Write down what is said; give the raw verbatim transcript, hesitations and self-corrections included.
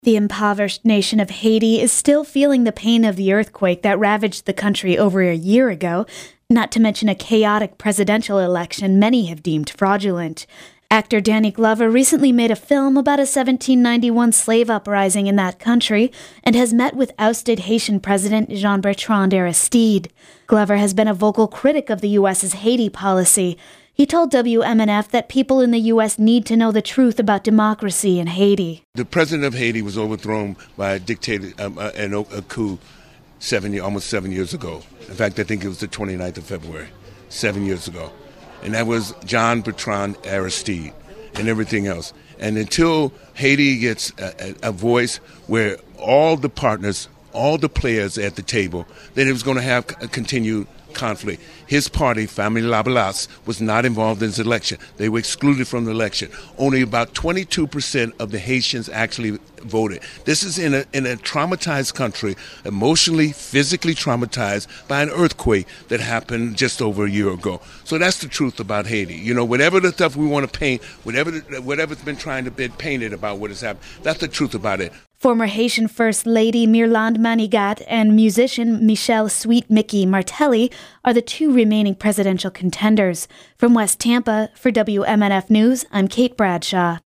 The impoverished nation of Haiti is still feeling the pain of the earthquake that ravaged the country over a year ago, not to mention a chaotic presidential election many have deemed fraudulent. Actor Danny Glover recently made a film about a seventeen ninety-one slave uprising in that country and has met with ousted Haitian President Jean-Bertrand Aristide. Glover has been a vocal critic of the U S's Haiti policy. He told W M N F that people in the U S need to know the truth about democracy in Haiti. The president of Haiti was overthrown by a dictator um, uh, and a coup seven, almost seven years ago. In fact, I think it was the twenty-ninth of February, seven years ago. And that was Jean-Bertrand Aristide and everything else. And until Haiti gets a, a, a voice where all the partners, all the players at the table, then it was going to have a continued conflict. His party, Famille Labalas, was not involved in this election. They were excluded from the election. Only about twenty-two percent of the Haitians actually voted. This is in a in a traumatized country, emotionally, physically traumatized by an earthquake that happened just over a year ago. So that's the truth about Haiti. You know, whatever the stuff we want to paint, whatever the, whatever's been trying to be painted about what has happened, that's the truth about it. Former Haitian First Lady Mirlande Manigat and musician Michel Sweet Mickey Martelly are the two remaining presidential contenders. From West Tampa, for W M N F News, I'm Kate Bradshaw.